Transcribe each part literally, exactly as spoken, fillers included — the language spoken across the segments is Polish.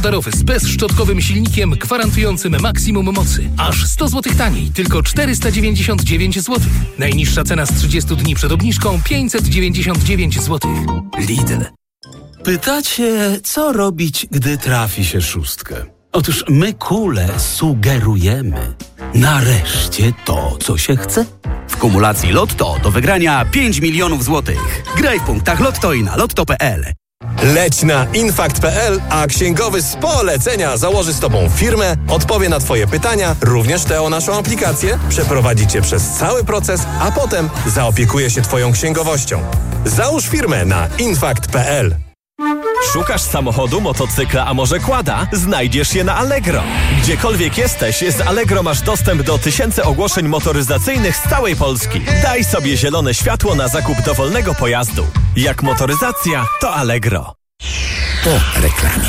udarowy z bezszczotkowym silnikiem gwarantującym maksimum mocy. Aż sto złotych taniej, tylko czterysta dziewięćdziesiąt dziewięć złotych. Najniższa cena z trzydziestu dni przed obniżką pięćset dziewięćdziesiąt dziewięć złotych. Lidl. Pytacie, co robić, gdy trafi się szóstkę? Otóż my, Kule, sugerujemy. Nareszcie to, co się chce. W kumulacji Lotto do wygrania pięć milionów złotych. Graj w punktach Lotto i na lotto kropka p l. Leć na infakt kropka p l, a księgowy z polecenia założy z Tobą firmę, odpowie na Twoje pytania, również te o naszą aplikację, przeprowadzi Cię przez cały proces, a potem zaopiekuje się Twoją księgowością. Załóż firmę na infakt kropka p l. Szukasz samochodu, motocykla, a może quada? Znajdziesz je na Allegro. Gdziekolwiek jesteś, z Allegro masz dostęp do tysięcy ogłoszeń motoryzacyjnych z całej Polski. Daj sobie zielone światło na zakup dowolnego pojazdu. Jak motoryzacja, to Allegro. Po reklamie.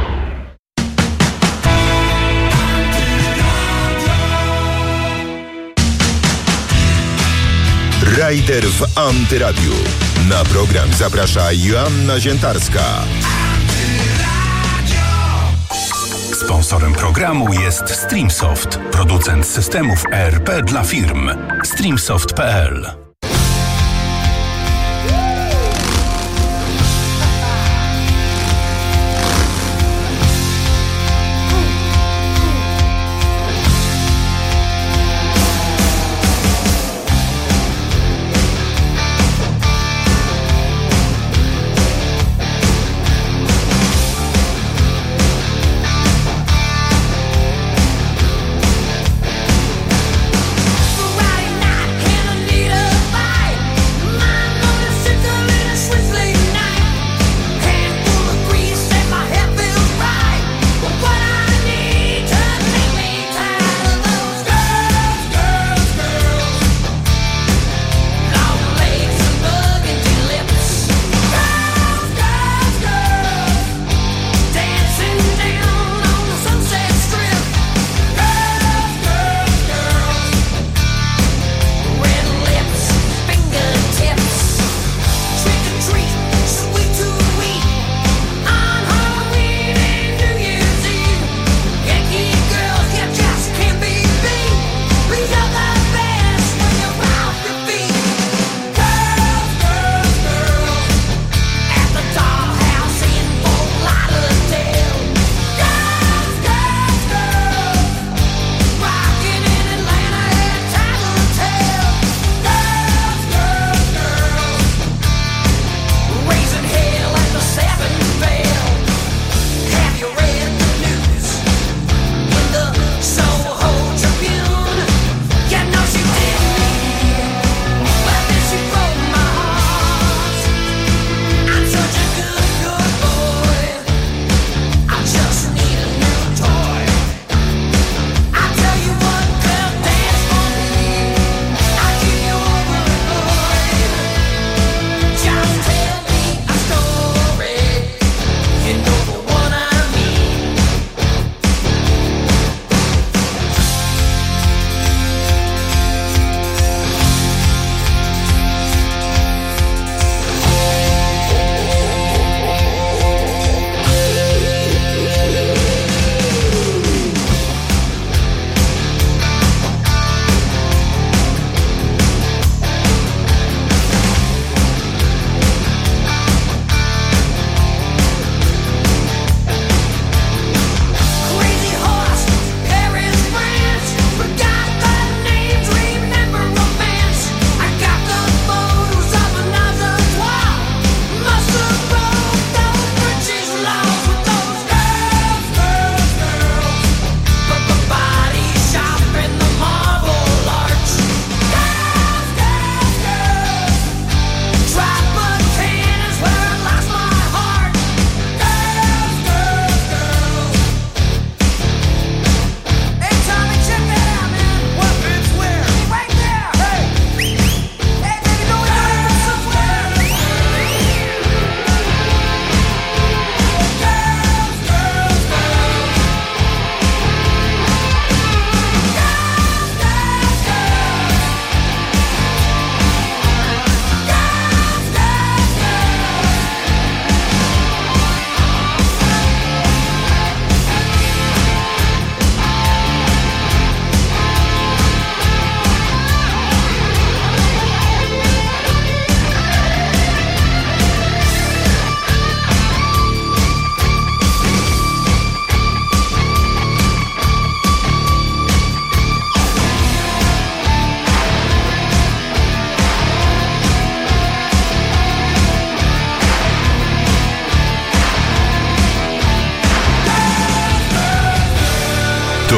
Rajder w Antyradiu. Na program zaprasza Joanna Ziętarska. Sponsorem programu jest Streamsoft, producent systemów E R P dla firm. streamsoft kropka p l. Friday night, and I need a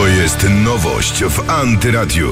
To jest nowość w Antyradiu.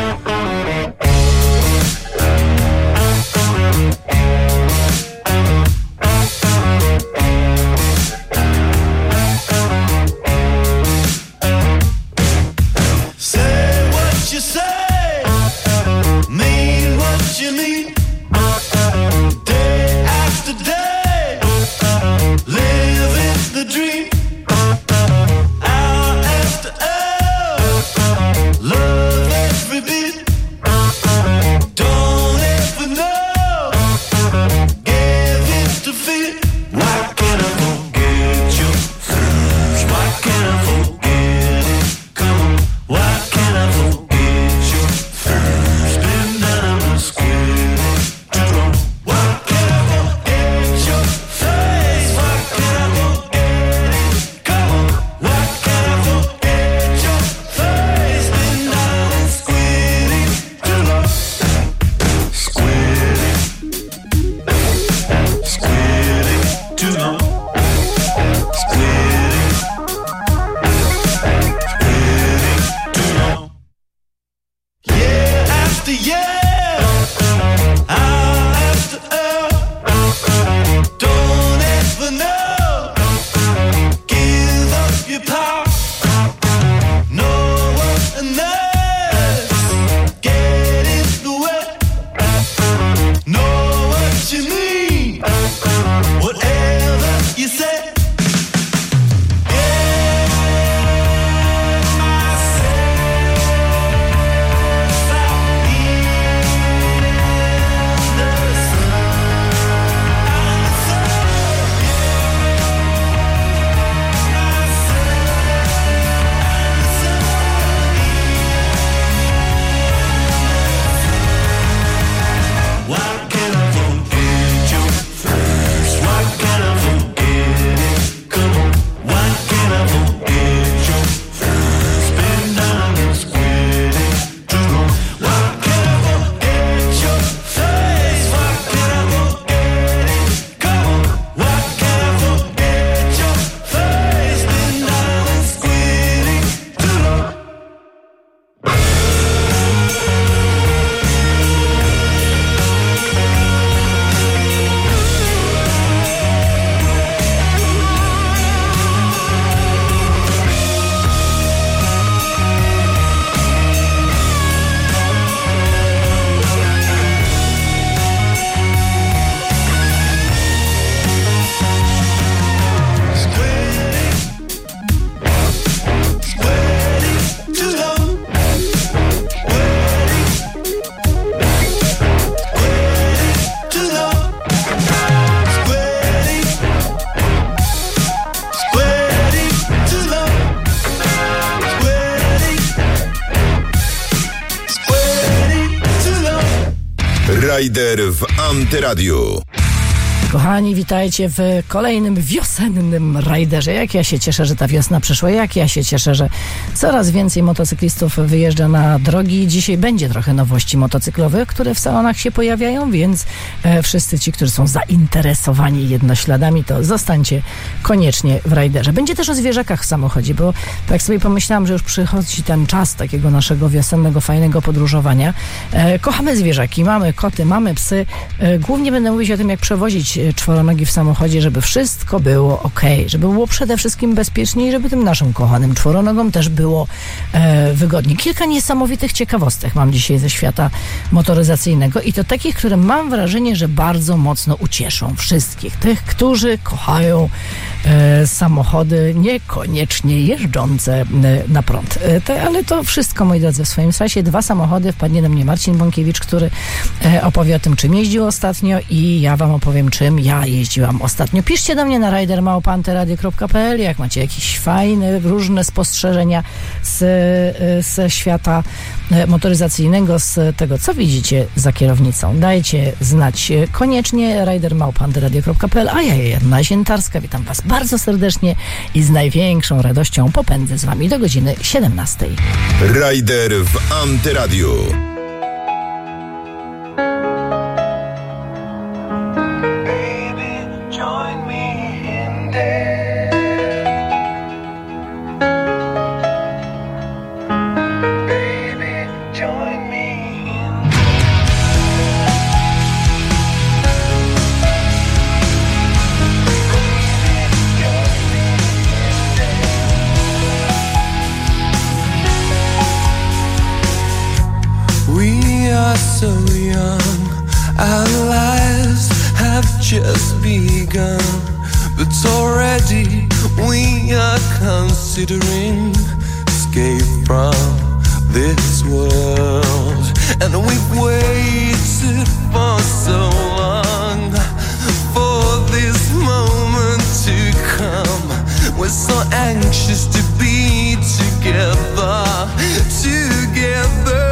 Rajder w Antyradiu. Kochani, witajcie w kolejnym wiosennym rajderze. Jak ja się cieszę, że ta wiosna przyszła. Jak ja się cieszę, że coraz więcej motocyklistów wyjeżdża na drogi. Dzisiaj będzie trochę nowości motocyklowych, które w salonach się pojawiają, więc e, wszyscy ci, którzy są zainteresowani jednośladami, to zostańcie koniecznie w rajderze. Będzie też o zwierzakach w samochodzie, bo tak sobie pomyślałam, że już przychodzi ten czas takiego naszego wiosennego, fajnego podróżowania. E, kochamy zwierzaki, mamy koty, mamy psy. E, głównie będę mówić o tym, jak przewozić czworonogi w samochodzie, żeby wszystko było ok, żeby było przede wszystkim bezpiecznie i żeby tym naszym kochanym czworonogom też było e, wygodnie. Kilka niesamowitych ciekawostek mam dzisiaj ze świata motoryzacyjnego i to takich, które mam wrażenie, że bardzo mocno ucieszą wszystkich tych, którzy kochają e, samochody niekoniecznie jeżdżące e, na prąd. E, te, ale to wszystko, moi drodzy, w swoim czasie. Dwa samochody. Wpadnie do mnie Marcin Bąkiewicz, który e, opowie o tym, czym jeździł ostatnio i ja wam opowiem, czym ja jeździłam ostatnio. Piszcie do mnie na rajder małpa antyradio kropka pe el, jak macie jakieś fajne, różne spostrzeżenia z, ze świata motoryzacyjnego, z tego, co widzicie za kierownicą. Dajcie znać koniecznie. rajder małpa antyradio kropka pe el, a ja, Joanna Ziętarska, witam was bardzo serdecznie i z największą radością popędzę z wami do godziny siedemnastej. Rajder w Antyradiu. so young, our lives have just begun, but already we are considering escape from this world. And we've waited for so long for this moment to come. We're so anxious to be together, together.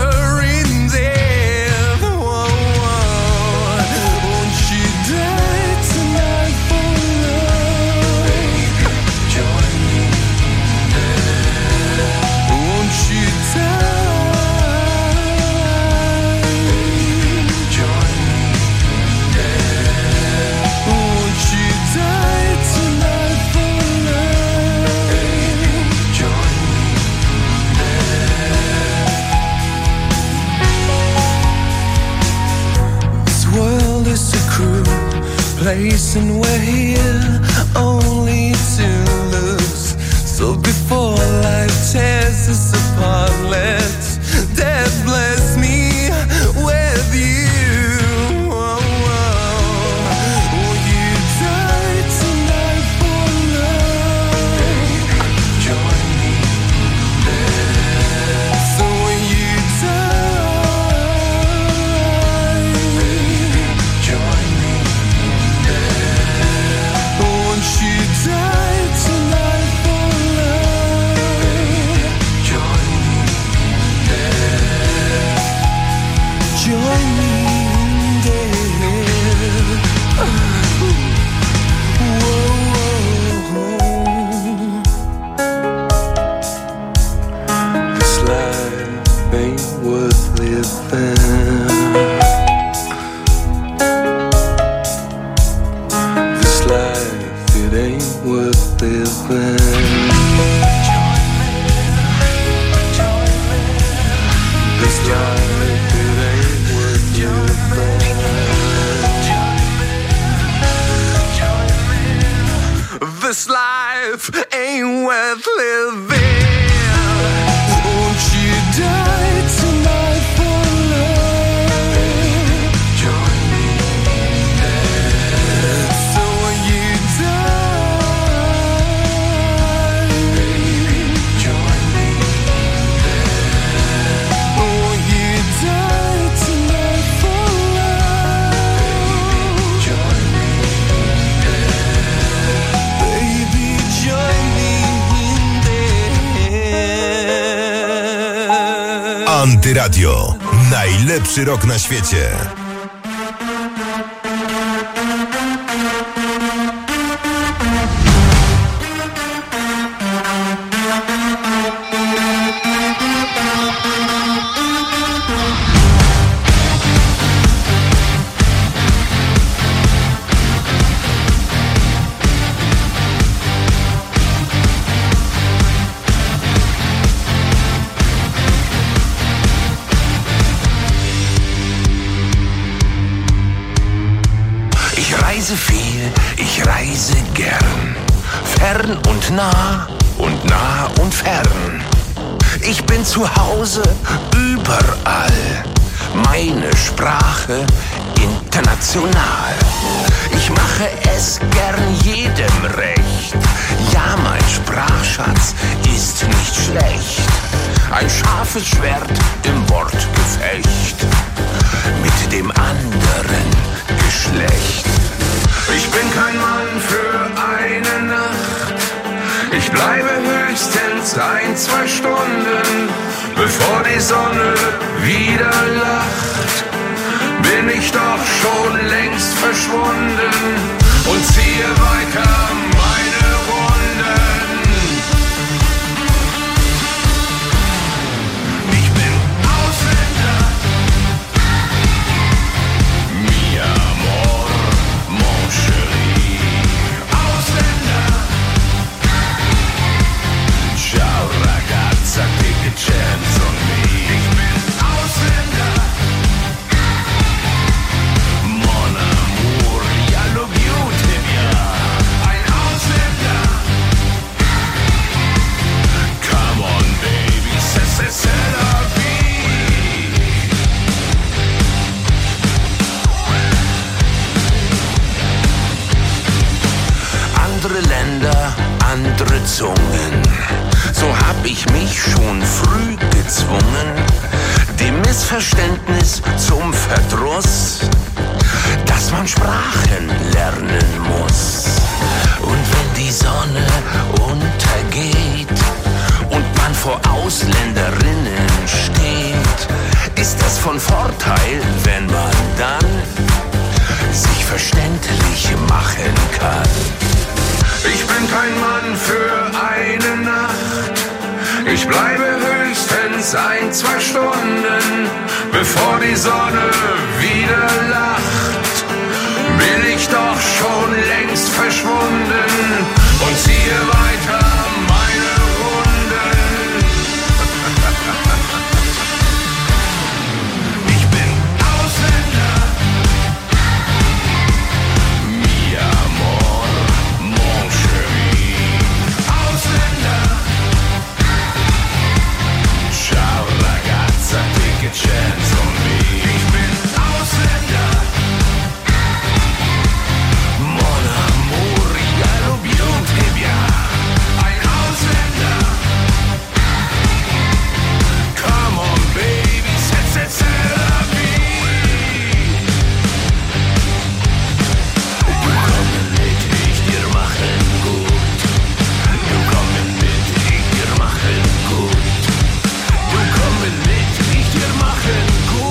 Place and we're here only to lose. So before life tears us apart, let death bless me with you. Oh, oh. Will you die tonight for love? Join me there. So will you die? Join me. Won't you die tonight for love? Join me there. Join me there. Whoa. This life ain't worth living. This life, it ain't worth living. This life, it ain't worth living. This life ain't worth living. Won't you die tonight for love? Join me there. So will you die? Join me there. Will you die tonight for love? Join me there. Baby, join me there. Antyradio. Najlepszy rok na świecie. Ich reise viel, ich reise gern, fern und nah und nah und fern. Ich bin zu Hause überall, meine Sprache international. Ich mache es gern jedem recht, ja, mein Sprachschatz ist nicht schlecht. Ein scharfes Schwert im Wortgefecht mit dem anderen Geschlecht. Ich bin kein Mann für eine Nacht. Ich bleibe höchstens ein, zwei Stunden, bevor die Sonne wieder lacht. Bin ich doch schon längst verschwunden und ziehe weiter meine Runden. Ich bin Ausländer. Mi amor, mon chéri. Ausländer. Ciao ragazza, take a chance on me. Ich bin Ausländer. Mon amour, ja lo beauty, ja. Ein Ausländer. Verständnis zum Verdruss, dass man Sprachen lernen muss. Und wenn die Sonne untergeht und man vor Ausländerinnen steht, ist es von Vorteil, wenn man dann sich verständlich machen kann. Ich bin kein Mann für eine Nacht. Ich bleibe höchstens ein, zwei Stunden, bevor die Sonne wieder lacht. Bin ich doch schon längst verschwunden und ziehe weiter meine Runden. Ich bin Ausländer. Mi amor, mon chéri. Ausländer. Ciao ragazza, take a chance on me. Ich bin Ausländer. Mon amour, ja lub jung, ja. Ein Ausländer. Come on baby, set, set, set Du kommen mit, ich dir machen gut. Du kommen mit, ich dir machen gut. Du kommen mit, ich dir machen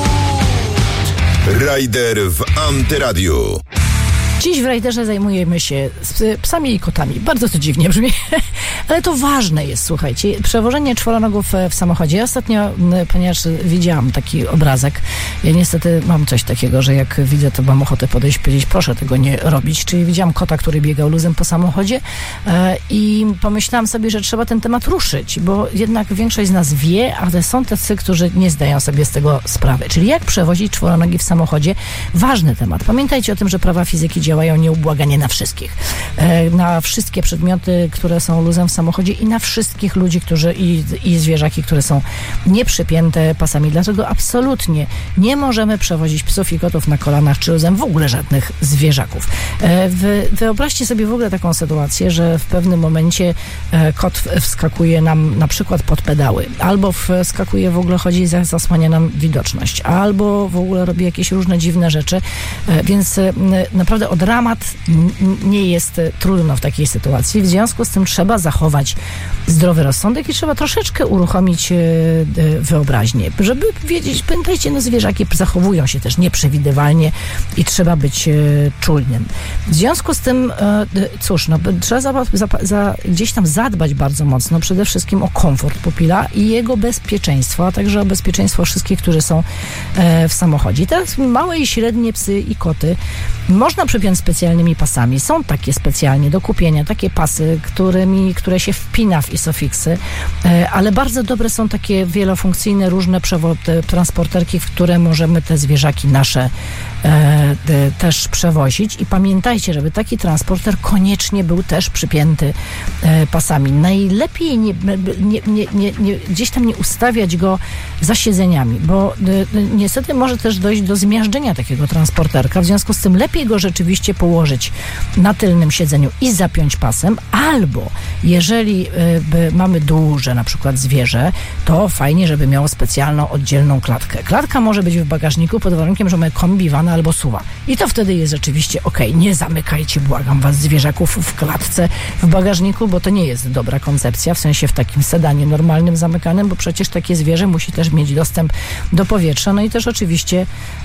gut. Rajder w Antyradiu. Dziś w Rajderze zajmujemy się z psami i kotami. Bardzo to dziwnie brzmi, ale to ważne jest, słuchajcie. Przewożenie czworonogów w samochodzie. Ja ostatnio, ponieważ widziałam taki obrazek, ja niestety mam coś takiego, że jak widzę, to mam ochotę podejść i powiedzieć, proszę tego nie robić. Czyli widziałam kota, który biegał luzem po samochodzie e, i pomyślałam sobie, że trzeba ten temat ruszyć, bo jednak większość z nas wie, ale są tacy, którzy nie zdają sobie z tego sprawy. Czyli jak przewozić czworonogi w samochodzie? Ważny temat. Pamiętajcie o tym, że prawa fizyki działają nieubłaganie na wszystkich. E, na wszystkie przedmioty, które są luzem w samochodzie i na wszystkich ludzi, którzy i, i zwierzaki, które są nieprzypięte pasami. Dlatego absolutnie nie możemy przewozić psów i kotów na kolanach czy luzem, w ogóle żadnych zwierzaków. E, wy, wyobraźcie sobie w ogóle taką sytuację, że w pewnym momencie e, kot wskakuje nam na przykład pod pedały, albo wskakuje w ogóle, chodzi i zasłania nam widoczność, albo w ogóle robi jakieś różne dziwne rzeczy, e, więc e, naprawdę o dramat nie jest trudno w takiej sytuacji. W związku z tym trzeba zachować zdrowy rozsądek i trzeba troszeczkę uruchomić wyobraźnię, żeby wiedzieć, pamiętajcie, no zwierzaki zachowują się też nieprzewidywalnie i trzeba być czujnym. W związku z tym, cóż, no, trzeba za, za, za, gdzieś tam zadbać bardzo mocno przede wszystkim o komfort pupila i jego bezpieczeństwo, a także o bezpieczeństwo wszystkich, którzy są w samochodzie. I teraz małe i średnie psy i koty można przypiąć specjalnymi pasami. Są takie specjalnie do kupienia, takie pasy, którymi, które się wpina w isofiksy, ale bardzo dobre są takie wielofunkcyjne, różne przewo- transporterki, w które możemy te zwierzaki nasze e, de, też przewozić. I pamiętajcie, żeby taki transporter koniecznie był też przypięty e, pasami. Najlepiej nie, nie, nie, nie, nie, gdzieś tam nie ustawiać go za siedzeniami, bo e, niestety może też dojść do zmiażdżenia takiego transporterka. W związku z tym lepiej go rzeczywiście położyć na tylnym siedzeniu i zapiąć pasem, albo jeżeli y, mamy duże na przykład zwierzę, to fajnie, żeby miało specjalną, oddzielną klatkę. Klatka może być w bagażniku pod warunkiem, że mamy kombiwana albo suwa. I to wtedy jest rzeczywiście okej. Nie zamykajcie, błagam was, zwierzaków w klatce w bagażniku, bo to nie jest dobra koncepcja, w sensie w takim sedanie normalnym, zamykanym, bo przecież takie zwierzę musi też mieć dostęp do powietrza, no i też oczywiście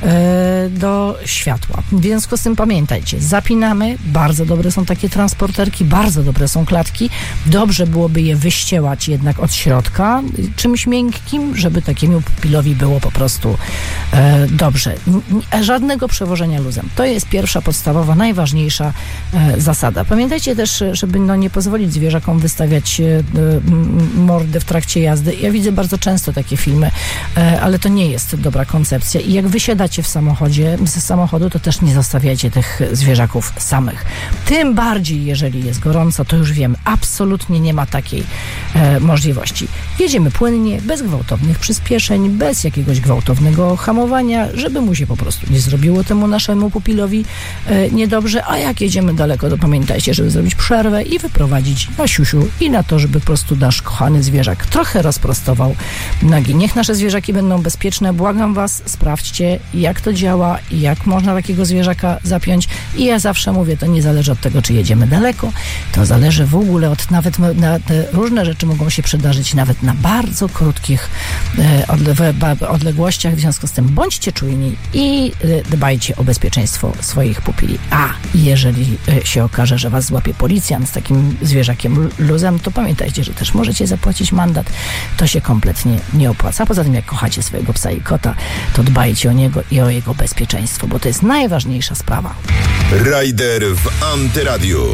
y, do światła. W związku z tym pamiętajcie, zapinamy, bardzo dobre są takie transporterki, bardzo dobre są klatki, dobrze byłoby je wyściełać jednak od środka czymś miękkim, żeby takiemu pupilowi było po prostu e, dobrze. N- żadnego przewożenia luzem. To jest pierwsza, podstawowa, najważniejsza e, zasada. Pamiętajcie też, żeby no, nie pozwolić zwierzakom wystawiać e, mordy w trakcie jazdy. Ja widzę bardzo często takie filmy, e, ale to nie jest dobra koncepcja i jak wysiadacie w samochodzie, z samochodu, to też nie zostawiajcie tych zwierzaków samych. Tym bardziej, jeżeli jest gorąco, to już wiem, absolutnie nie ma takiej e, możliwości. Jedziemy płynnie, bez gwałtownych przyspieszeń, bez jakiegoś gwałtownego hamowania, żeby mu się po prostu nie zrobiło temu naszemu pupilowi e, niedobrze, a jak jedziemy daleko, to pamiętajcie, żeby zrobić przerwę i wyprowadzić na siusiu i na to, żeby po prostu nasz kochany zwierzak trochę rozprostował nogi. Niech nasze zwierzaki będą bezpieczne. Błagam was, sprawdźcie, jak to działa i jak można takiego zwierzaka zapiąć. I ja zawsze mówię, to nie zależy od tego, czy jedziemy daleko, to zależy w ogóle od nawet na te różne rzeczy mogą się przydarzyć nawet na bardzo krótkich e, odle, odległościach. W związku z tym bądźcie czujni i e, dbajcie o bezpieczeństwo swoich pupili. A jeżeli e, się okaże, że was złapie policjant z takim zwierzakiem luzem, to pamiętajcie, że też możecie zapłacić mandat. To się kompletnie nie opłaca. Poza tym, jak kochacie swojego psa i kota, to dbajcie o niego i o jego bezpieczeństwo, bo to jest najważniejsza sprawa. Rajder w Antyradiu.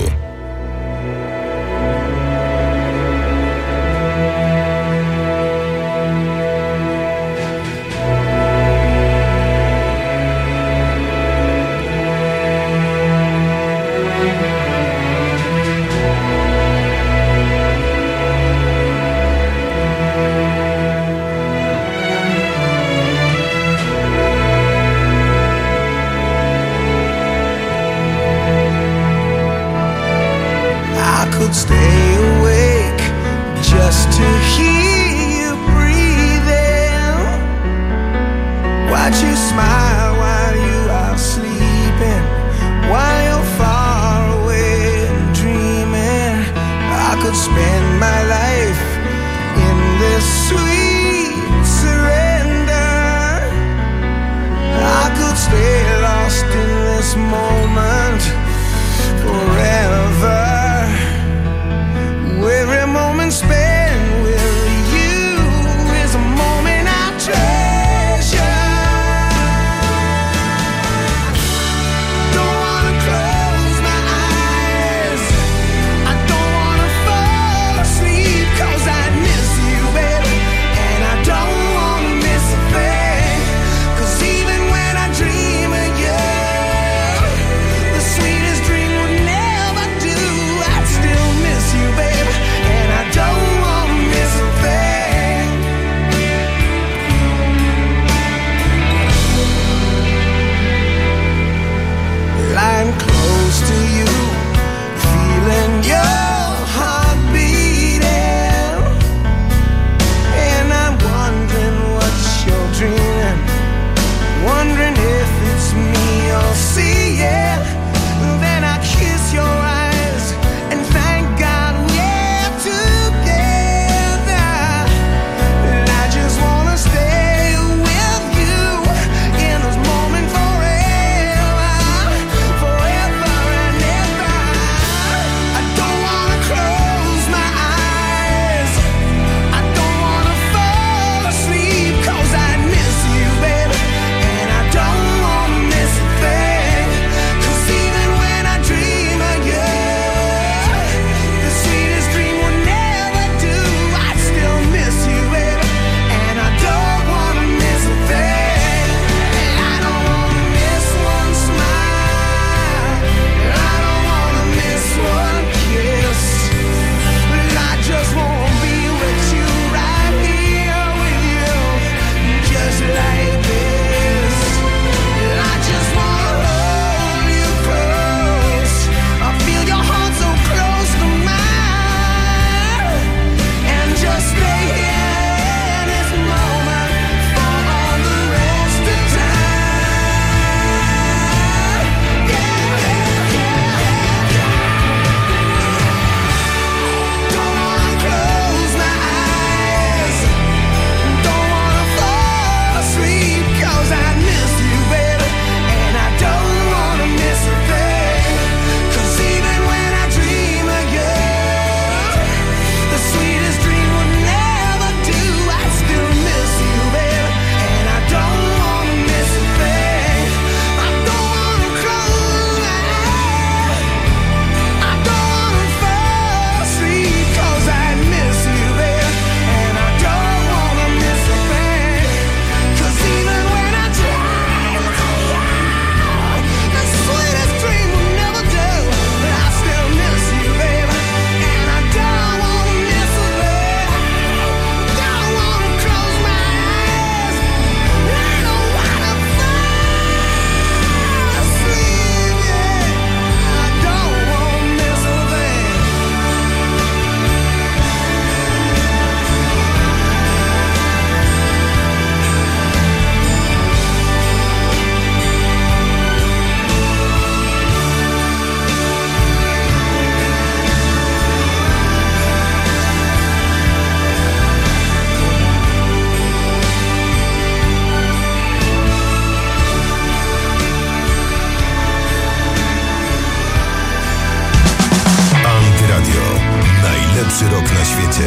internecie.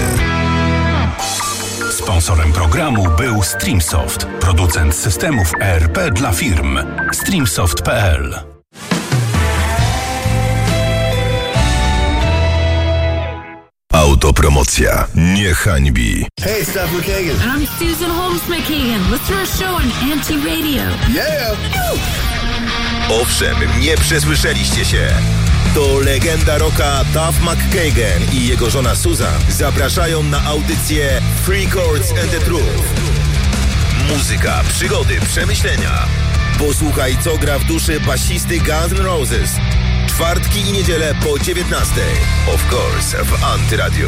Sponsorem programu był Streamsoft, producent systemów E R P dla firm. streamsoft kropka p l. Autopromocja nie hańbi. Hey, it's Steph McKagan. And I'm Susan Holmes McKagan. Let's throw a show on Anti-Radio. Yeah! Owszem, nie przesłyszeliście się. To legenda rocka Duff McKagan i jego żona Susan zapraszają na audycję Three Chords and the Truth. Muzyka, przygody, przemyślenia. Posłuchaj, co gra w duszy basisty Guns N' Roses. Czwartki i niedzielę po dziewiętnastej. Of course w Antyradio.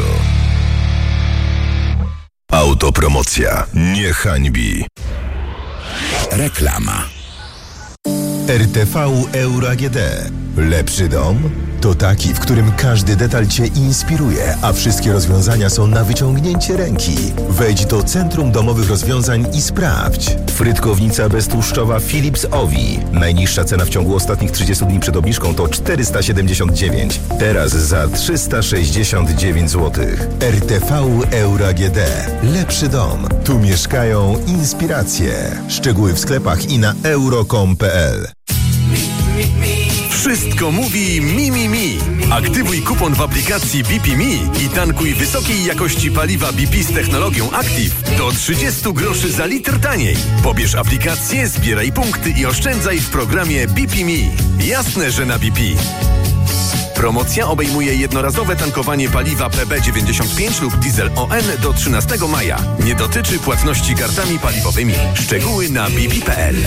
Autopromocja nie hańbi. Reklama. R T V Euro A G D. Lepszy dom? To taki, w którym każdy detal Cię inspiruje, a wszystkie rozwiązania są na wyciągnięcie ręki. Wejdź do Centrum Domowych Rozwiązań i sprawdź. Frytkownica beztłuszczowa Philips Ovi. Najniższa cena w ciągu ostatnich trzydziestu dni przed obniżką to czterysta siedemdziesiąt dziewięć. Teraz za trzysta sześćdziesiąt dziewięć złotych. R T V Euro A G D. Lepszy dom. Tu mieszkają inspiracje. Szczegóły w sklepach i na euro kropka com kropka p l. Wszystko mówi Mi Mi Mi. Aktywuj kupon w aplikacji B P Mi i tankuj wysokiej jakości paliwa B P z technologią Active do trzydzieści groszy za litr taniej. Pobierz aplikację, zbieraj punkty i oszczędzaj w programie B P Mi. Jasne, że na B P. Promocja obejmuje jednorazowe tankowanie paliwa P B dziewięćdziesiąt pięć lub diesel O N do trzynastego maja. Nie dotyczy płatności kartami paliwowymi. Szczegóły na b p kropka p l.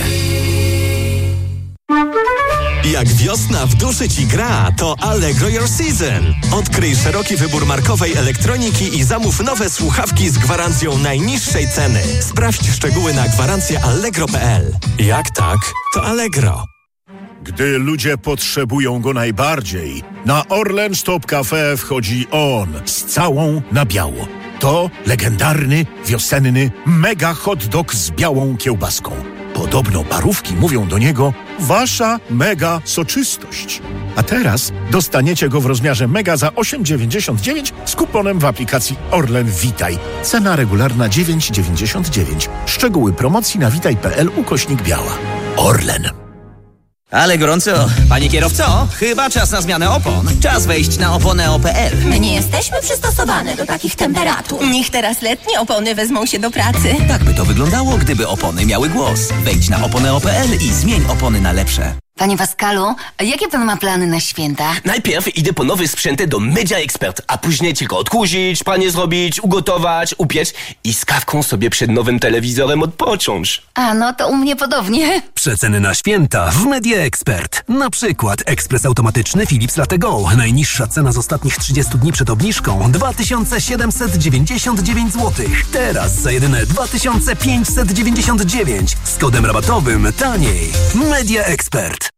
Jak wiosna w duszy Ci gra, to Allegro Your Season. Odkryj szeroki wybór markowej elektroniki i zamów nowe słuchawki z gwarancją najniższej ceny. Sprawdź szczegóły na gwarancję allegro kropka p l. Jak tak, to Allegro. Gdy ludzie potrzebują go najbardziej, na Orlen Stop Cafe wchodzi on z całą na biało. To legendarny, wiosenny mega hot dog z białą kiełbaską. Podobno parówki mówią do niego wasza mega soczystość. A teraz dostaniecie go w rozmiarze mega za osiem dziewięćdziesiąt dziewięć z kuponem w aplikacji Orlen Witaj. Cena regularna dziewięć dziewięćdziesiąt dziewięć. Szczegóły promocji na witaj kropka p l ukośnik biała. Orlen. Ale gorąco. Panie kierowco, chyba czas na zmianę opon. Czas wejść na oponę kropka p l. My nie jesteśmy przystosowane do takich temperatur. Niech teraz letnie opony wezmą się do pracy. Tak by to wyglądało, gdyby opony miały głos. Wejdź na oponę kropka p l i zmień opony na lepsze. Panie Pascalu, jakie pan ma plany na święta? Najpierw idę po nowe sprzęty do Media Expert, a później tylko odkurzyć, pranie zrobić, ugotować, upiec i z kawką sobie przed nowym telewizorem odpocząć. A, no to u mnie podobnie. Przeceny na święta w Media Expert. Na przykład ekspres automatyczny Philips Latte Go. Najniższa cena z ostatnich trzydziestu dni przed obniżką dwa tysiące siedemset dziewięćdziesiąt dziewięć złotych. Teraz za jedyne dwa tysiące pięćset dziewięćdziesiąt dziewięć. Z kodem rabatowym taniej. Media Expert.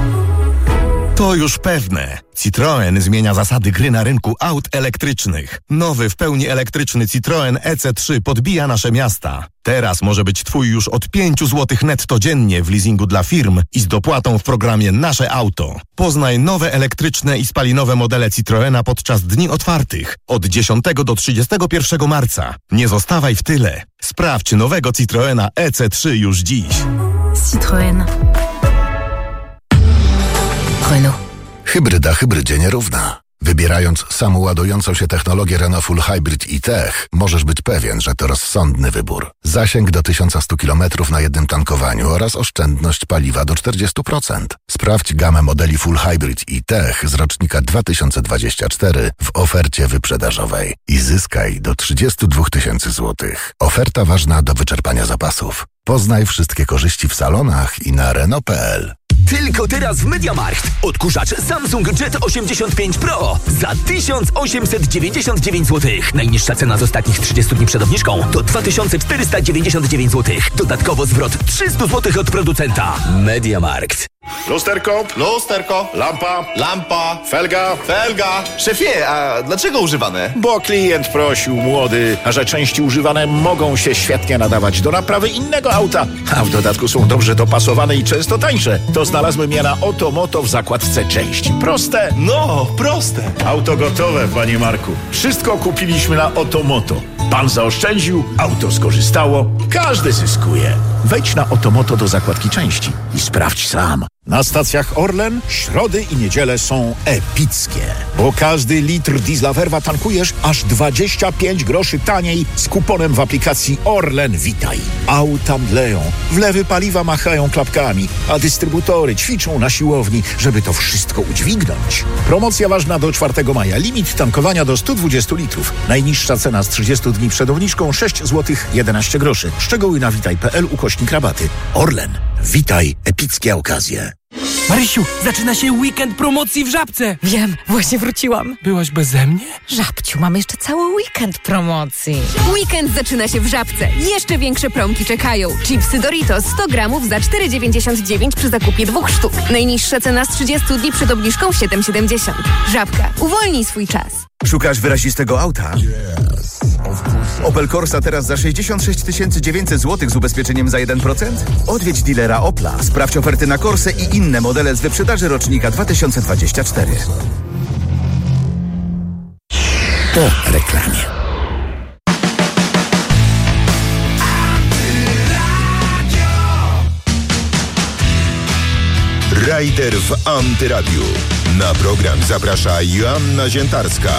To już pewne. Citroen zmienia zasady gry na rynku aut elektrycznych. Nowy w pełni elektryczny Citroen E C trzy podbija nasze miasta. Teraz może być Twój już od pięć złotych netto dziennie w leasingu dla firm i z dopłatą w programie Nasze Auto. Poznaj nowe elektryczne i spalinowe modele Citroena podczas dni otwartych od dziesiątego do trzydziestego pierwszego marca. Nie zostawaj w tyle. Sprawdź nowego Citroena E C trzy już dziś. Citroen. Renault. Hybryda hybrydzie nierówna. Wybierając samoładującą się technologię Renault Full Hybrid e-Tech, możesz być pewien, że to rozsądny wybór. Zasięg do tysiąc sto kilometrów na jednym tankowaniu oraz oszczędność paliwa do czterdzieści procent. Sprawdź gamę modeli Full Hybrid e-Tech z rocznika dwa tysiące dwudziestego czwartego w ofercie wyprzedażowej i zyskaj do trzydzieści dwa tysiące złotych. Oferta ważna do wyczerpania zapasów. Poznaj wszystkie korzyści w salonach i na Renault kropka p l. Tylko teraz w MediaMarkt. Odkurzacz Samsung Jet osiemdziesiąt pięć Pro za tysiąc osiemset dziewięćdziesiąt dziewięć złotych. Najniższa cena z ostatnich trzydziestu dni przed obniżką to dwa tysiące czterysta dziewięćdziesiąt dziewięć złotych. Dodatkowo zwrot trzysta złotych od producenta. MediaMarkt. Lusterko? Lusterko. Lampa? Lampa. Felga? Felga. Szefie, a dlaczego używane? Bo klient prosił, młody, a że części używane mogą się świetnie nadawać do naprawy innego auta, a w dodatku są dobrze dopasowane i często tańsze. To znalazłem je na Otomoto w zakładce części. Proste? No, proste. Auto gotowe, panie Marku. Wszystko kupiliśmy na Otomoto. Pan zaoszczędził, auto skorzystało, każdy zyskuje. Wejdź na Otomoto do zakładki części i sprawdź sam. Na stacjach Orlen środy i niedziele są epickie, bo każdy litr diesla Verva tankujesz aż dwadzieścia pięć groszy taniej z kuponem w aplikacji Orlen Witaj. Auta mdleją, wlewy paliwa machają klapkami, a dystrybutory ćwiczą na siłowni, żeby to wszystko udźwignąć. Promocja ważna do czwartego maja. Limit tankowania do stu dwudziestu litrów. Najniższa cena z trzydziestu dni przed obniżką sześć złotych jedenaście groszy. Szczegóły na witaj kropka p l ukośnik rabaty. Orlen. Witaj. Epickie okazje. Marysiu, zaczyna się weekend promocji w Żabce. Wiem, właśnie wróciłam. Byłaś beze mnie? Żabciu, mamy jeszcze cały weekend promocji. Weekend zaczyna się w Żabce. Jeszcze większe promki czekają. Chipsy Doritos sto gramów za cztery dziewięćdziesiąt dziewięć przy zakupie dwóch sztuk. Najniższa cena z trzydziestu dni przed obniżką siedem siedemdziesiąt. Żabka. Uwolnij swój czas. Szukasz wyrazistego auta? Opel Corsa teraz za sześćdziesiąt sześć tysięcy dziewięćset złotych z ubezpieczeniem za jeden procent? Odwiedź dealera Opla. Sprawdź oferty na Corsę i inne modele z wyprzedaży rocznika dwa tysiące dwudziestego czwartego. Po reklamie. Rider w Antyradiu. Na program zaprasza Joanna Ziętarska.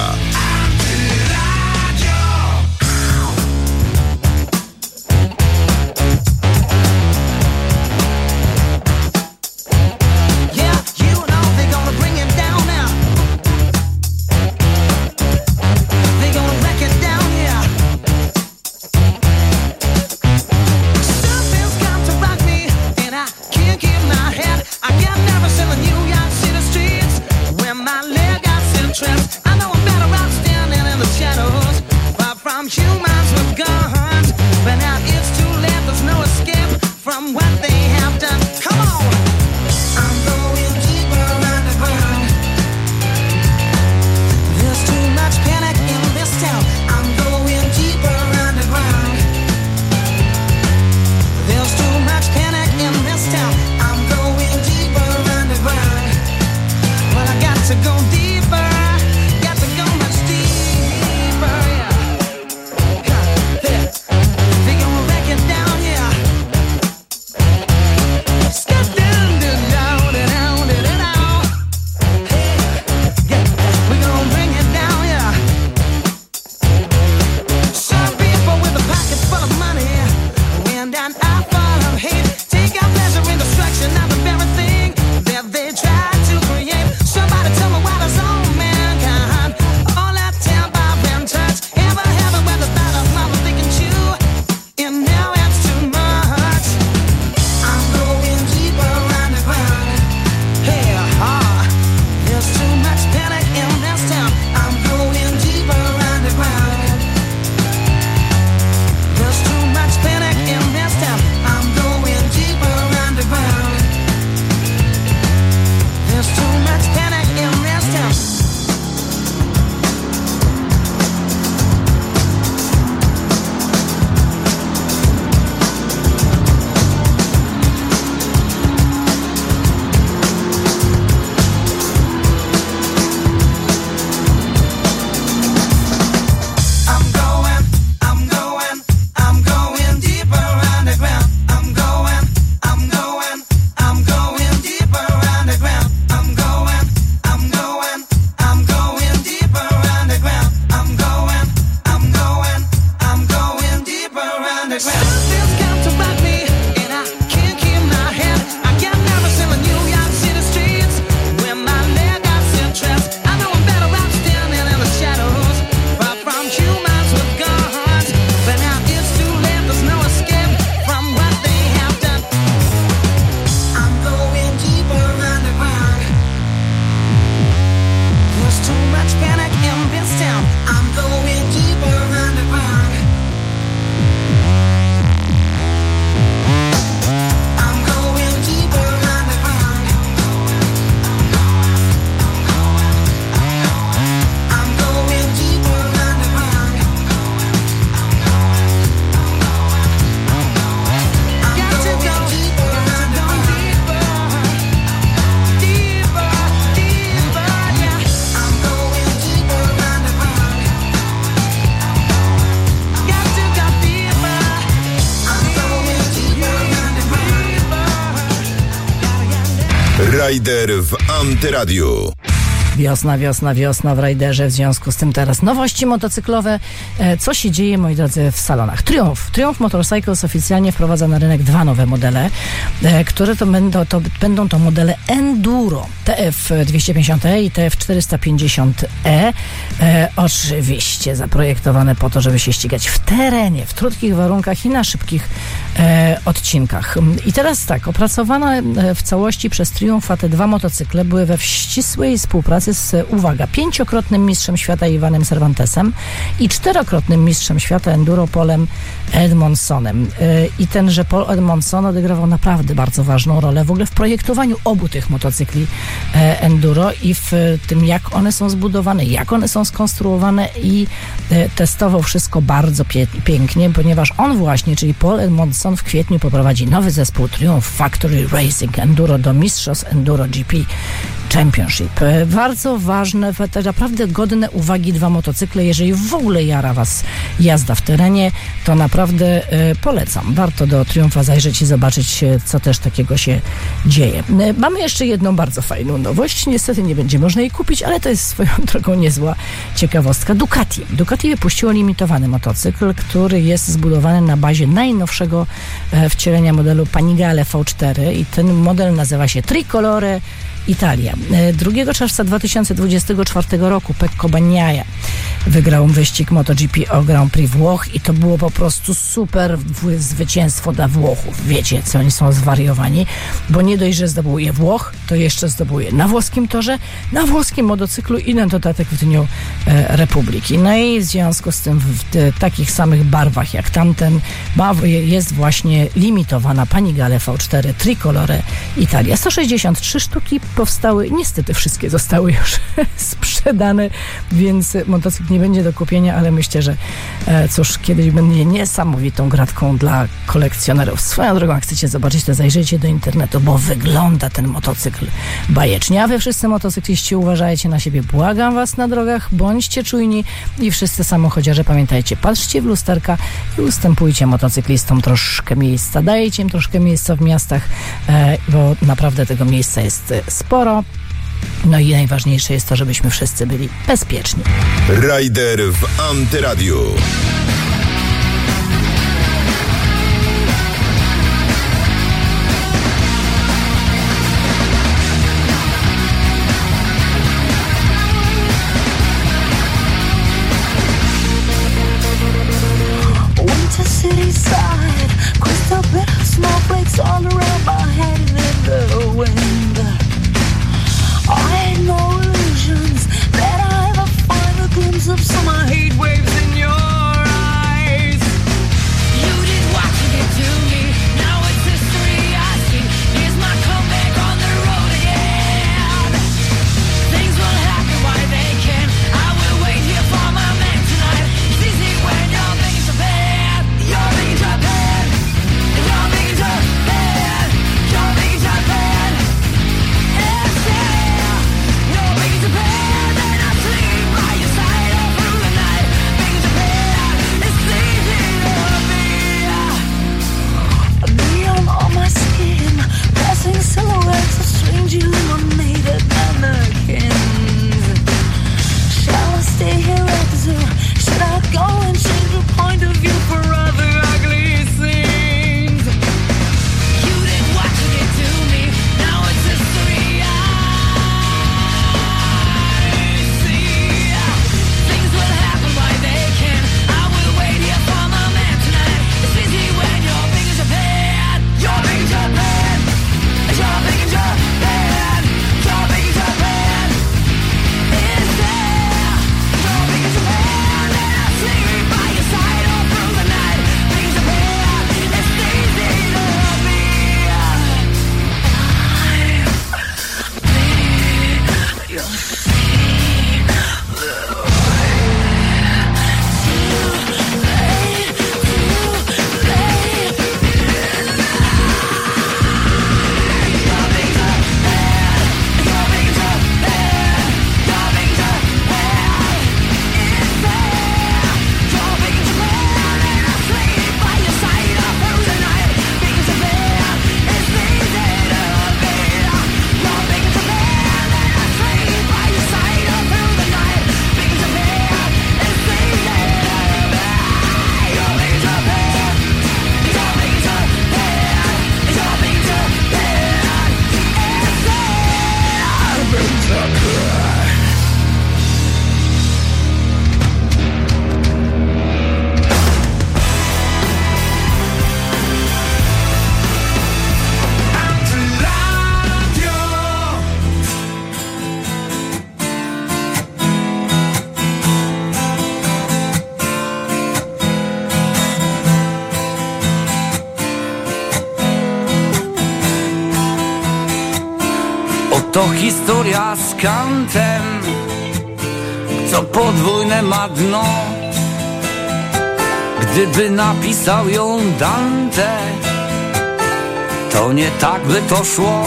Rajder w Antyradiu. Wiosna, wiosna, wiosna w Rajderze. W związku z tym teraz nowości motocyklowe. Co się dzieje, moi drodzy, w salonach? Triumph. Triumph Motorcycles oficjalnie wprowadza na rynek dwa nowe modele, które to będą to, będą to modele Enduro. T F dwieście pięćdziesiąt E i T F czterysta pięćdziesiąt E. E, oczywiście zaprojektowane po to, żeby się ścigać w terenie, w krótkich warunkach i na szybkich e, odcinkach. I teraz tak, opracowane w całości przez Triumpha te dwa motocykle były we ścisłej współpracy z, uwaga, pięciokrotnym mistrzem świata Iwanem Cervantesem i czterokrotnym mistrzem świata enduro Polem Edmondsonem. I tenże Paul Edmondson odegrawał naprawdę bardzo ważną rolę w ogóle w projektowaniu obu tych motocykli enduro i w tym, jak one są zbudowane, jak one są skonstruowane i testował wszystko bardzo pie- pięknie, ponieważ on właśnie, czyli Paul Edmondson, w kwietniu poprowadzi nowy zespół Triumph Factory Racing Enduro do Mistrzostw Enduro G P Championship. Bardzo ważne, naprawdę godne uwagi dwa motocykle. Jeżeli w ogóle jara was jazda w terenie, to naprawdę e, polecam. Warto do Triumpha zajrzeć i zobaczyć, co też takiego się dzieje. E, mamy jeszcze jedną bardzo fajną nowość. Niestety nie będzie można jej kupić, ale to jest swoją drogą niezła ciekawostka. Ducati. Ducati wypuściło limitowany motocykl, który jest zbudowany na bazie najnowszego e, wcielenia modelu Panigale V cztery i ten model nazywa się Tricolore Italia. drugiego czerwca dwa tysiące dwudziestego czwartego roku Pecco Bagnaia wygrał wyścig MotoGP o Grand Prix Włoch i to było po prostu super zwycięstwo dla Włochów. Wiecie, co oni są zwariowani, bo nie dość, że zdobył je Włoch, to jeszcze zdobył je na włoskim torze, na włoskim motocyklu i na dodatek w Dniu e, Republiki. No i w związku z tym w te, takich samych barwach jak tamten ma, jest właśnie limitowana Panigale V cztery Tricolore Italia. sto sześćdziesiąt trzy sztuki powstały, niestety wszystkie zostały już sprzedane, więc motocykl nie będzie do kupienia, ale myślę, że e, cóż, kiedyś będzie niesamowitą gratką dla kolekcjonerów. Swoją drogą, jak chcecie zobaczyć, to zajrzyjcie do internetu, bo wygląda ten motocykl bajecznie. A wy wszyscy motocykliści uważajcie na siebie, błagam was na drogach, bądźcie czujni i wszyscy samochodziarze pamiętajcie, patrzcie w lusterka i ustępujcie motocyklistom troszkę miejsca, dajcie im troszkę miejsca w miastach, e, bo naprawdę tego miejsca jest sporo. No i najważniejsze jest to, żebyśmy wszyscy byli bezpieczni. Rajder w Antyradiu. Winter City side, crystal bit snowflakes all around my head and in the wind. I had no illusions that I ever find a glimpse of summer heat waves in your eyes. You did what you did to me, now it's history I see. Here's my comeback on the road again. Things will happen while they can. I will wait here for my man tonight. It's easy when you're making Japan. You're making Japan. You're making Japan. You're making Japan. Yes, yeah. No. Oto historia z Kantem, co podwójne ma dno. Gdyby napisał ją Dante, to nie tak by to szło.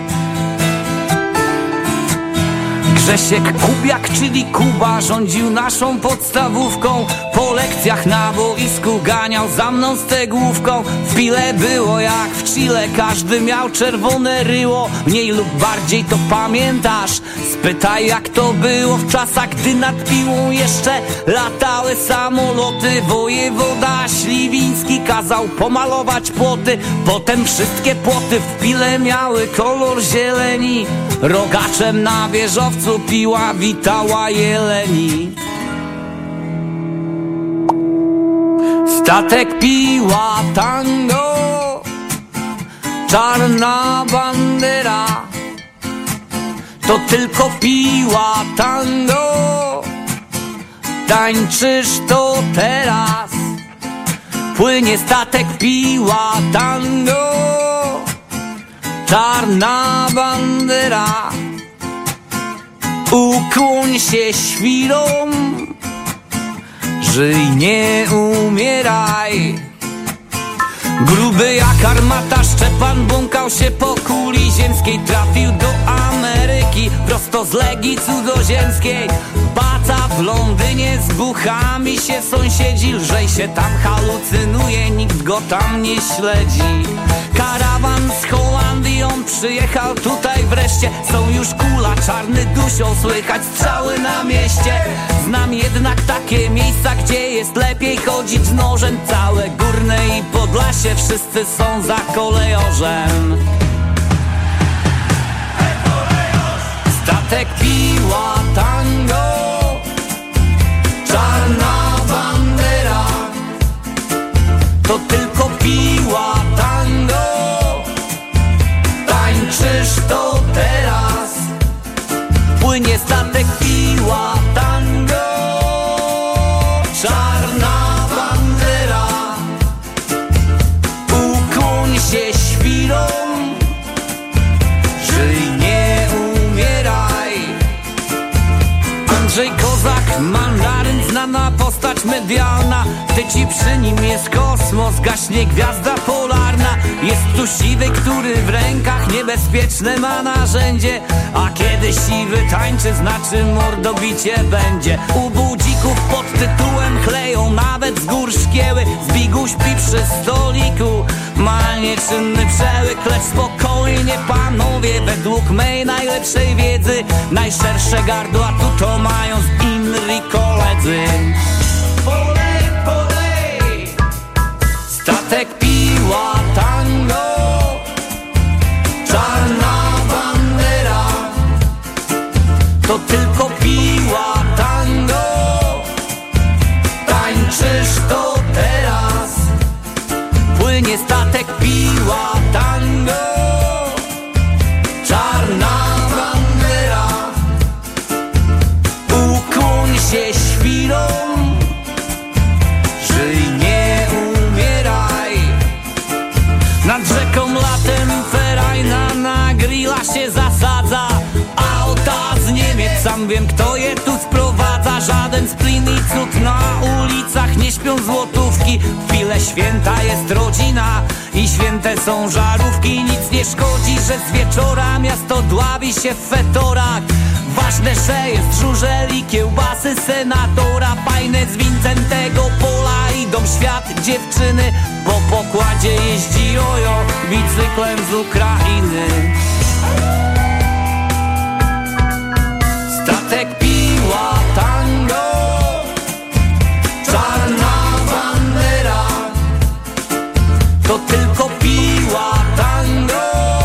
Grzesiek Kubiak, czyli Kuba, rządził naszą podstawówką. Po lekcjach na boisku ganiał za mną stegłówką. W pile było jak w Chile, każdy miał czerwone ryło. Mniej lub bardziej to pamiętasz? Spytaj, jak to było w czasach, gdy nad Piłą jeszcze latały samoloty. Wojewoda Śliwiński kazał pomalować płoty. Potem wszystkie płoty w Pile miały kolor zieleni. Rogaczem na wieżowcu Piła witała jeleni. Statek Piła tango, czarna bandera. To tylko Piła tango, tańczysz to teraz. Płynie statek Piła tango, czarna bandera. Ukłoń się świrom, żyj, nie umieraj. Gruby jak armata Szczepan błąkał się po kuli ziemskiej. Trafił do Ameryki prosto z Legii Cudzoziemskiej. Baca w Londynie z buchami się sąsiedzi. Lżej się tam halucynuje, nikt go tam nie śledzi. Karawan z Holandii, on przyjechał tutaj wreszcie. Są już kula, czarny dusią, słychać strzały na mieście. Znam jednak takie miejsca, gdzie jest lepiej chodzić z nożem. Całe Górne i Podlasie, wszyscy są za kolejorzem. Statek Piła tango, czarna bandera. To tylko Piła tango, tańczysz to teraz. Płynie statek Piła tango, czarna bandera. Ukłoń się świrom, żyj, nie umieraj. Andrzej Kozak, mandaryn, znana postać medialna. Tyci przy nim jest kosmos, gaśnie gwiazda polarna. Jest tu siwy, który w rękach niebezpieczne ma narzędzie. A kiedy siwy tańczy, znaczy mordobicie będzie. U budzików pod tytułem chleją nawet z gór szkieły. Zbiguś śpi przy stoliku, ma nieczynny przełyk. Lecz spokojnie panowie, według mej najlepszej wiedzy, najszersze gardła tu to mają z Inri koledzy. Polej, polej, statek Piła tango, czarna bandera. To tylko Piła tango, tańczysz to teraz. Płynie statek Piła tango, czarna bandera. Ukłoń się świrom, żyj, nie umieraj. Nad rzeką latem ferajna na grilla się zasadza. Auta z Niemiec, sam wiem kto je tu sprowadza. Żaden splin i cud na ulicach, nie śpią złotówki. W chwilę święta jest rodzina i święte są żarówki. Nic nie szkodzi, że z wieczora miasto dławi się w fetorach. Ważne, że jest żużel i kiełbasy senatora. Fajne z Wincentego Pola idą w świat dziewczyny. Po pokładzie jeździ jojo bicyklem z Ukrainy. Statek Piła tango, czarna bandera. To tylko Piła tango,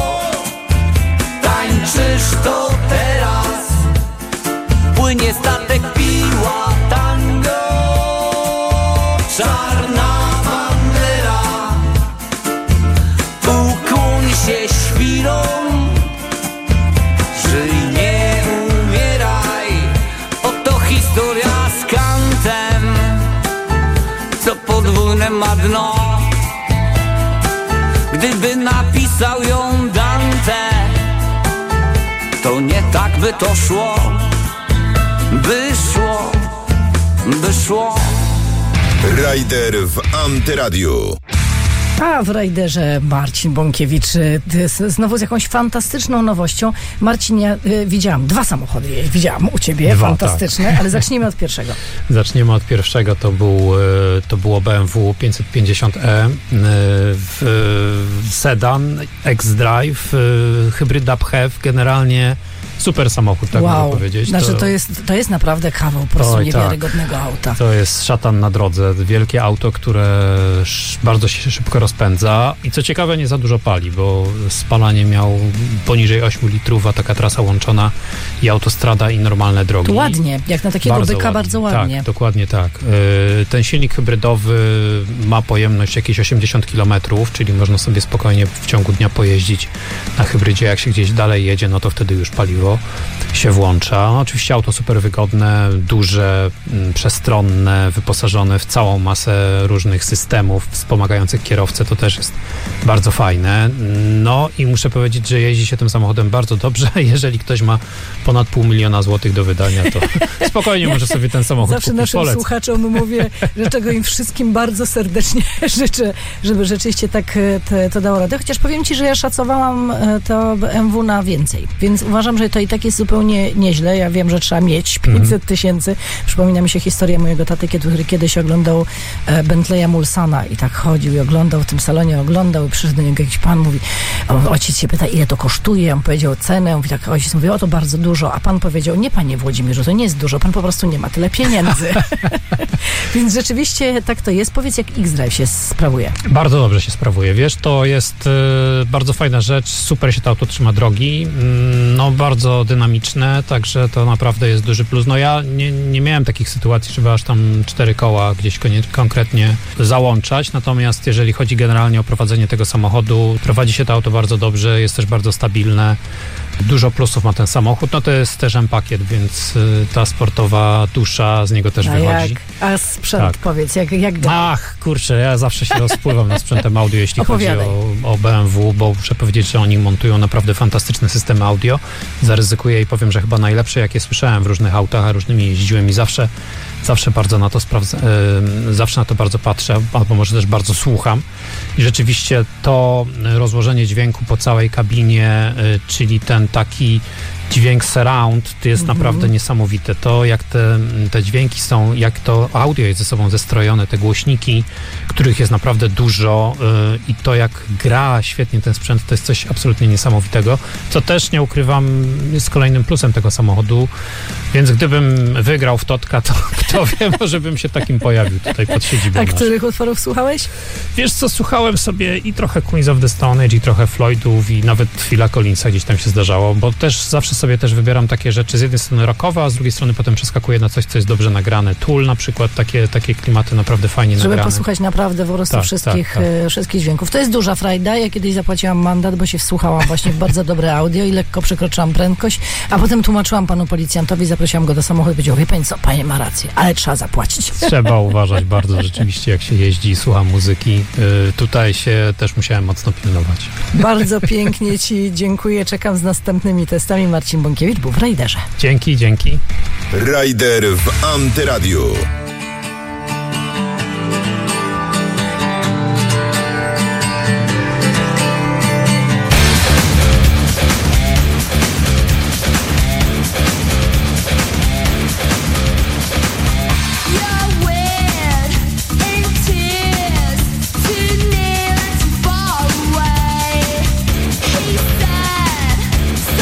tańczysz to teraz. Płynie statek Piła tango, czarna bandera. Ukłoń się świrom, żyj, nie umieraj. Oto historia z Kantem, co podwójne ma dno. Gdyby napisał ją Dante, to nie tak by to szło, by szło, by szło. Rajder w Antyradiu. A w Rajderze Marcin Bąkiewicz y, z, znowu z jakąś fantastyczną nowością. Marcin, ja y, widziałam dwa samochody, je widziałam u ciebie, dwa, fantastyczne, tak. Ale zacznijmy od pierwszego. Zaczniemy od pierwszego, to, był, to było B M W pięćset pięćdziesiąt E, sedan, X-Drive, hybryda P H E V, generalnie super samochód, tak wow. mogę powiedzieć. Znaczy to, to, jest, to jest naprawdę kawał po prostu niewiarygodnego tak. auta. To jest szatan na drodze. Wielkie auto, które bardzo się szybko rozpędza i co ciekawe nie za dużo pali, bo spalanie miał poniżej ośmiu litrów, a taka trasa łączona i autostrada i normalne drogi. To ładnie, jak na takiego bardzo byka ładnie. bardzo ładnie. Tak, dokładnie tak. Ten silnik hybrydowy ma pojemność jakieś osiemdziesiąt kilometrów, czyli można sobie spokojnie w ciągu dnia pojeździć na hybrydzie. Jak się gdzieś dalej jedzie, no to wtedy już paliwo się włącza. No, oczywiście auto super wygodne, duże, m, przestronne, wyposażone w całą masę różnych systemów wspomagających kierowcę, to też jest bardzo fajne. No i muszę powiedzieć, że jeździ się tym samochodem bardzo dobrze. Jeżeli ktoś ma ponad pół miliona złotych do wydania, to spokojnie może sobie ten samochód Zawsze kupić. naszym Polec. słuchaczom mówię, że czego im wszystkim bardzo serdecznie życzę, żeby rzeczywiście tak te, to dało radę. Chociaż powiem ci, że ja szacowałam to B M W na więcej, więc uważam, że to i tak jest zupełnie nieźle. Ja wiem, że trzeba mieć pięćset tysięcy. Przypomina mi się historia mojego taty, który kiedyś oglądał Bentleya Mulsana i tak chodził i oglądał w tym salonie, oglądał i przyszedł do niego jakiś pan, mówi, ojciec się pyta, ile to kosztuje, on powiedział cenę, mówi tak, ojciec mówi, o to bardzo dużo, a pan powiedział, nie panie Włodzimierzu, to nie jest dużo, pan po prostu nie ma tyle pieniędzy. Więc rzeczywiście tak to jest. Powiedz, jak X-Drive się sprawuje. Bardzo dobrze się sprawuje, wiesz, to jest y, bardzo fajna rzecz, super się to auto trzyma drogi, y, no bardzo dynamiczne, także to naprawdę jest duży plus. No ja nie, nie miałem takich sytuacji, żeby aż tam cztery koła gdzieś konie, konkretnie załączać, natomiast jeżeli chodzi generalnie o prowadzenie tego samochodu, prowadzi się to auto bardzo dobrze, jest też bardzo stabilne. Dużo plusów ma ten samochód, no to jest też M-pakiet, więc y, ta sportowa dusza z niego też a wychodzi. Jak? A sprzęt, tak. powiedz, jak, jak Ach, kurczę, ja zawsze się rozpływam na sprzętem audio, jeśli Opowiadaj. chodzi o, o B M W, bo muszę powiedzieć, że oni montują naprawdę fantastyczne systemy audio. Zaryzykuję i powiem, że chyba najlepsze, jakie słyszałem w różnych autach, a różnymi jeździłem i zawsze, zawsze bardzo na to sprawdzę, yy, zawsze na to bardzo patrzę, albo może też bardzo słucham. I rzeczywiście to rozłożenie dźwięku po całej kabinie, yy, czyli ten taki dźwięk surround, to jest mm-hmm. naprawdę niesamowite. To, jak te, te dźwięki są, jak to audio jest ze sobą zestrojone, te głośniki, których jest naprawdę dużo yy, i to, jak gra świetnie ten sprzęt, to jest coś absolutnie niesamowitego, co też, nie ukrywam, jest kolejnym plusem tego samochodu, więc gdybym wygrał w Totka, to kto wie, może bym się takim pojawił tutaj pod siedzibą. A których utworów słuchałeś? Wiesz co, słuchałem sobie i trochę Queens of the Stone Age, i trochę Floydów, i nawet Phila Collinsa gdzieś tam się zdarzało, bo też zawsze sobie też wybieram takie rzeczy, z jednej strony rockowe, a z drugiej strony potem przeskakuję na coś, co jest dobrze nagrane. Tool na przykład, takie, takie klimaty naprawdę fajnie Żeby nagrane. Żeby posłuchać naprawdę po prostu tak, wszystkich, tak, tak. wszystkich dźwięków. To jest duża frajda. Ja kiedyś zapłaciłam mandat, bo się wsłuchałam właśnie w bardzo dobre audio i lekko przekroczyłam prędkość, a potem tłumaczyłam panu policjantowi, zaprosiłam go do samochodu i powiedział, wie pani co, panie ma rację, ale trzeba zapłacić. Trzeba uważać bardzo rzeczywiście, jak się jeździ i słucha muzyki. Yy, tutaj się też musiałem mocno pilnować. Bardzo pięknie ci dziękuję. Czekam z następnymi testami. Marcin Bąkiewicz był w Rajderze. Dzięki, dzięki. Rajder w Antyradiu.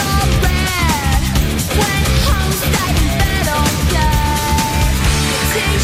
Take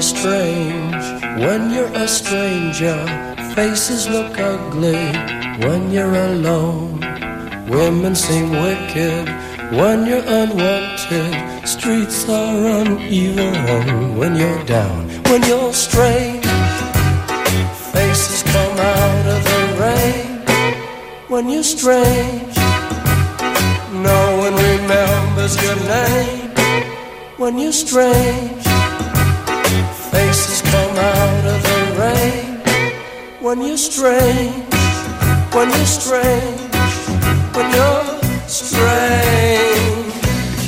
strange when you're a stranger. Faces look ugly when you're alone. Women seem wicked when you're unwanted. Streets are uneven when you're down. When you're strange, faces come out of the rain. When you're strange, no one remembers your name. When you're strange, faces come out of the rain. When you're strange, when you're strange, when you're strange.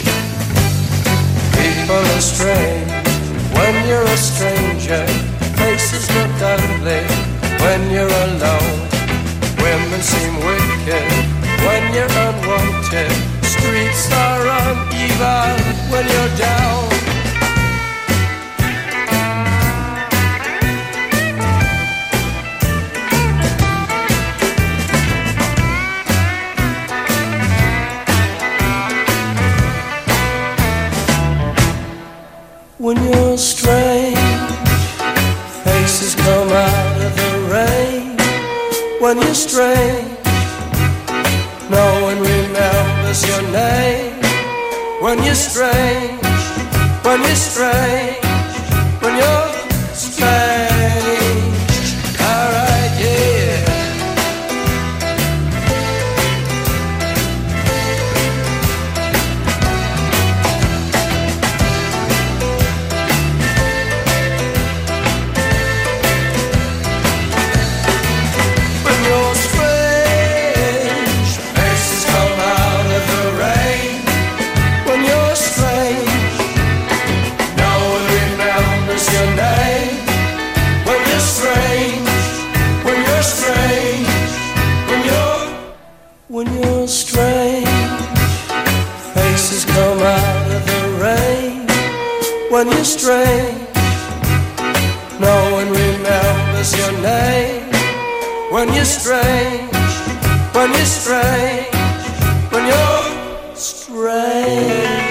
People are strange when you're a stranger. Faces look ugly when you're alone. Women seem wicked when you're unwanted. Streets are uneven when you're down. When you're strange, faces come out of the rain. When you're strange, no one remembers your name. When you're strange, when you're strange, when you're strange. Alright, yeah. When you're strange, faces come out of the rain. When you're strange, no one remembers your name. When you're strange, when you're strange, when you're strange.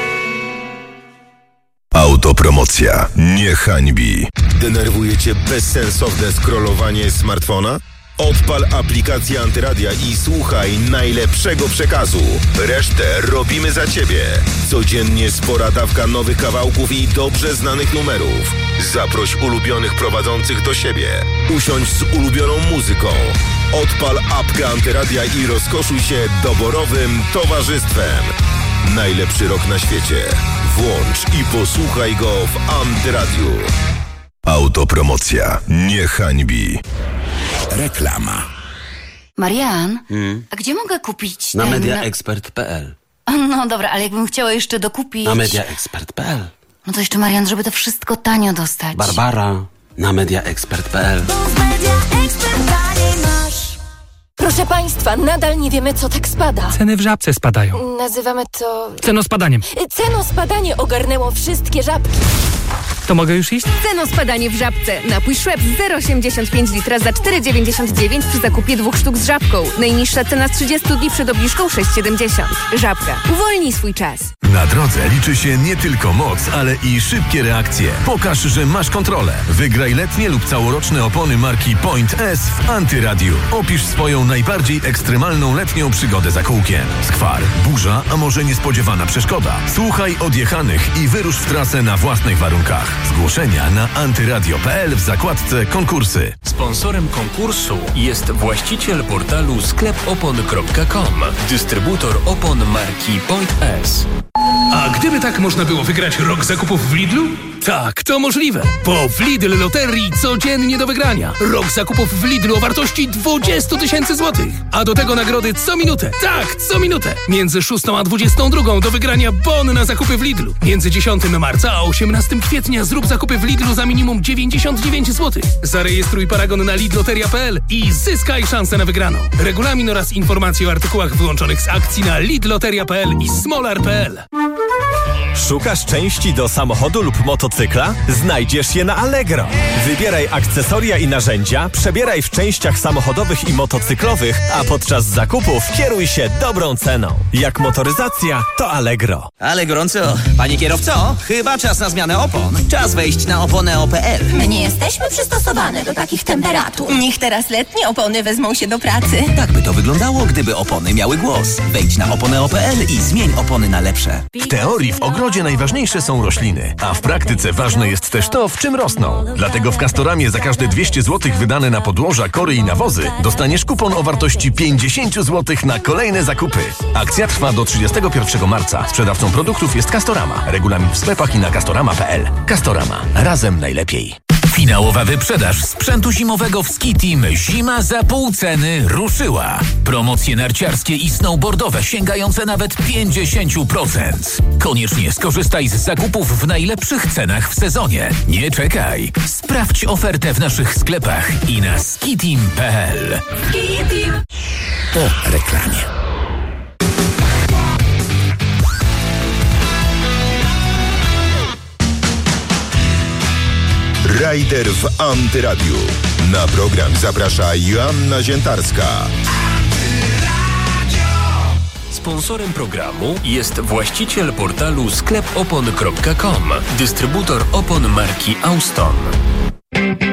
Autopromocja nie hańbi. Denerwuje cię bezsensowne scrollowanie smartfona? Odpal aplikację Antyradia i słuchaj najlepszego przekazu. Resztę robimy za ciebie. Codziennie spora dawka nowych kawałków i dobrze znanych numerów. Zaproś ulubionych prowadzących do siebie. Usiądź z ulubioną muzyką. Odpal apkę Antyradia i rozkoszuj się doborowym towarzystwem. Najlepszy rok na świecie. Włącz i posłuchaj go w Antyradiu. Autopromocja nie hańbi. Reklama. Marian, Hmm? a gdzie mogę kupić Na ten... mediaexpert kropka p l. No dobra, ale jakbym chciała jeszcze dokupić... Na mediaexpert kropka p l. No to jeszcze, Marian, żeby to wszystko tanio dostać. Barbara. Na mediaexpert kropka p l. Proszę Państwa, nadal nie wiemy, co tak spada. Ceny w Żabce spadają. Nazywamy to... Cenospadaniem. Cenospadanie ogarnęło wszystkie żabki. To mogę już iść? Cenospadanie w Żabce. Napój Schweppes zero przecinek osiemdziesiąt pięć litra za cztery dziewięćdziesiąt dziewięć przy zakupie dwóch sztuk z żabką. Najniższa cena z trzydziestu dni przed obniżką sześć siedemdziesiąt. Żabka. Uwolnij swój czas. Na drodze liczy się nie tylko moc, ale i szybkie reakcje. Pokaż, że masz kontrolę. Wygraj letnie lub całoroczne opony marki Point S w Antyradiu. Opisz swoją najbardziej ekstremalną letnią przygodę za kółkiem. Skwar, burza, a może niespodziewana przeszkoda. Słuchaj odjechanych i wyrusz w trasę na własnych warunkach. Zgłoszenia na antyradio kropka p l w zakładce konkursy. Sponsorem konkursu jest właściciel portalu sklep opon kropka com, dystrybutor opon marki Point S. A gdyby tak można było wygrać rok zakupów w Lidlu? Tak, to możliwe, bo w Lidl Loterii codziennie do wygrania. Rok zakupów w Lidlu o wartości dwadzieścia tysięcy złotych. A do tego nagrody co minutę. Tak, co minutę. Między szóstą a dwudziestą drugą do wygrania bon na zakupy w Lidlu. Między dziesiątego marca a osiemnastego kwietnia zrób zakupy w Lidlu za minimum dziewięćdziesiąt dziewięć złotych. Zarejestruj paragon na lidloteria kropka p l i zyskaj szansę na wygraną. Regulamin oraz informacje o artykułach wyłączonych z akcji na lidloteria kropka p l i smolar kropka p l. Szukasz części do samochodu lub motocykla? motocykla? Znajdziesz je na Allegro. Wybieraj akcesoria i narzędzia, przebieraj w częściach samochodowych i motocyklowych, a podczas zakupów kieruj się dobrą ceną. Jak motoryzacja, to Allegro. Ale gorąco. Panie kierowco, chyba czas na zmianę opon. Czas wejść na oponę kropka p l. My nie jesteśmy przystosowane do takich temperatur. Niech teraz letnie opony wezmą się do pracy. Tak by to wyglądało, gdyby opony miały głos. Wejdź na oponę kropka p l i zmień opony na lepsze. W teorii w ogrodzie najważniejsze są rośliny, a w praktyce ważne jest też to, w czym rosną. Dlatego w Castoramie za każde dwieście złotych wydane na podłoża, kory i nawozy dostaniesz kupon o wartości pięćdziesiąt złotych na kolejne zakupy. Akcja trwa do trzydziestego pierwszego marca. Sprzedawcą produktów jest Castorama. Regulamin w sklepach i na castorama kropka p l. Castorama. Razem najlepiej. Finałowa wyprzedaż sprzętu zimowego w Ski Team Zima za pół ceny ruszyła. Promocje narciarskie i snowboardowe sięgające nawet pięćdziesiąt procent. Koniecznie skorzystaj z zakupów w najlepszych cenach w sezonie. Nie czekaj. Sprawdź ofertę w naszych sklepach i na skiteam kropka p l. Po reklamie. Rider w Antyradiu. Na program zaprasza Joanna Ziętarska. Sponsorem programu jest właściciel portalu sklep opon kropka com, dystrybutor opon marki Auston.